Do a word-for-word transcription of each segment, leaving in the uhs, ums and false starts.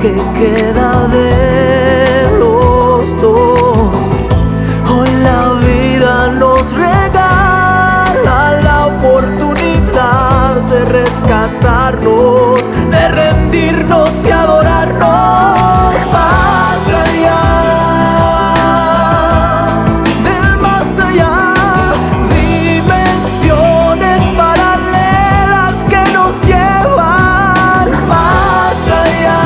que queda de los dos. Hoy la vida nos regala la oportunidad de rescatarnos, de rendirnos y adorarnos. Más allá del más allá, dimensiones paralelas que nos llevan más allá,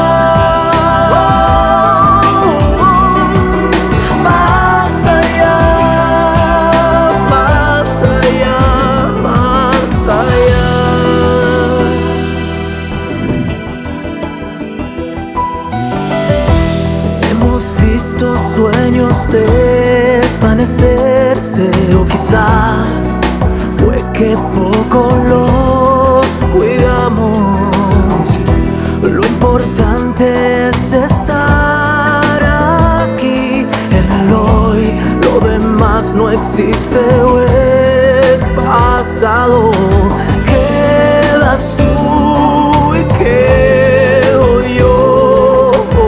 más allá, más allá, más allá. Hemos visto sueños desvanecerse, o quizás fue que poco los cuidamos. Lo importante es estar aquí en el hoy. Lo demás no existe o es pasado. Quedas tú y quedo yo,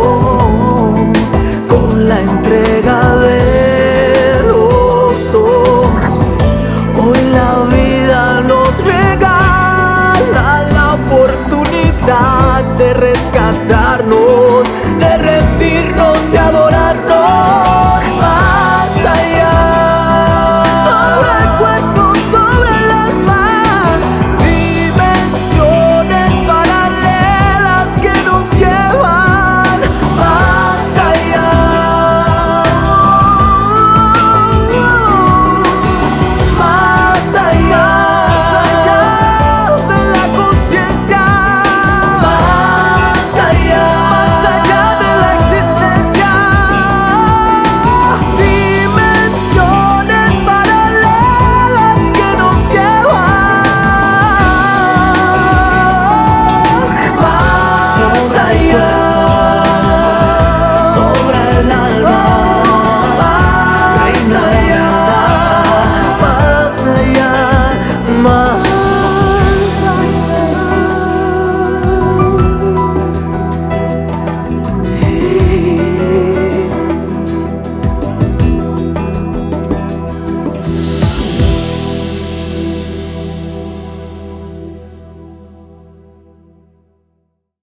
con la entrega de los dos. Hoy la vida nos regala la oportunidad de rescatarnos, de rendirnos